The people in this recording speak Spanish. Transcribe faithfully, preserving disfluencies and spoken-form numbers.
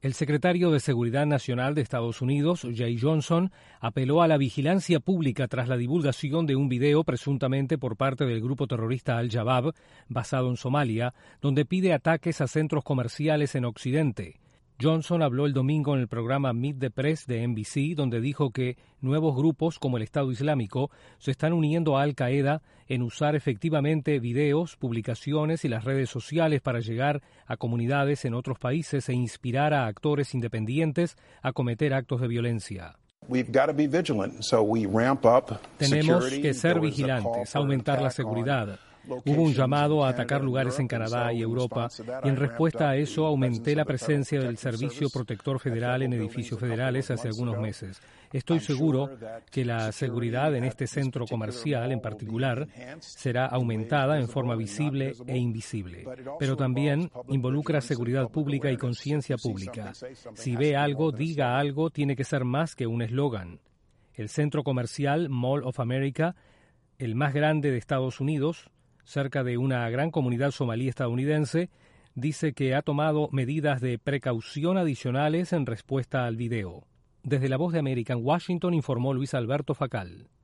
El secretario de Seguridad Nacional de Estados Unidos, Jay Johnson, apeló a la vigilancia pública tras la divulgación de un video presuntamente por parte del grupo terrorista Al-Shabaab, basado en Somalia, donde pide ataques a centros comerciales en Occidente. Johnson habló el domingo en el programa Meet the Press de N B C, donde dijo que nuevos grupos como el Estado Islámico se están uniendo a Al-Qaeda en usar efectivamente videos, publicaciones y las redes sociales para llegar a comunidades en otros países e inspirar a actores independientes a cometer actos de violencia. Tenemos que ser vigilantes, aumentar la seguridad. Hubo un llamado a atacar lugares en Canadá y Europa, y en respuesta a eso aumenté la presencia del Servicio Protector Federal en edificios federales hace algunos meses. Estoy seguro que la seguridad en este centro comercial en particular será aumentada en forma visible e invisible, pero también involucra seguridad pública y conciencia pública. Si ve algo, diga algo, tiene que ser más que un eslogan. El centro comercial Mall of America, el más grande de Estados Unidos, cerca de una gran comunidad somalí estadounidense, dice que ha tomado medidas de precaución adicionales en respuesta al video. Desde La Voz de América en Washington informó Luis Alberto Facal.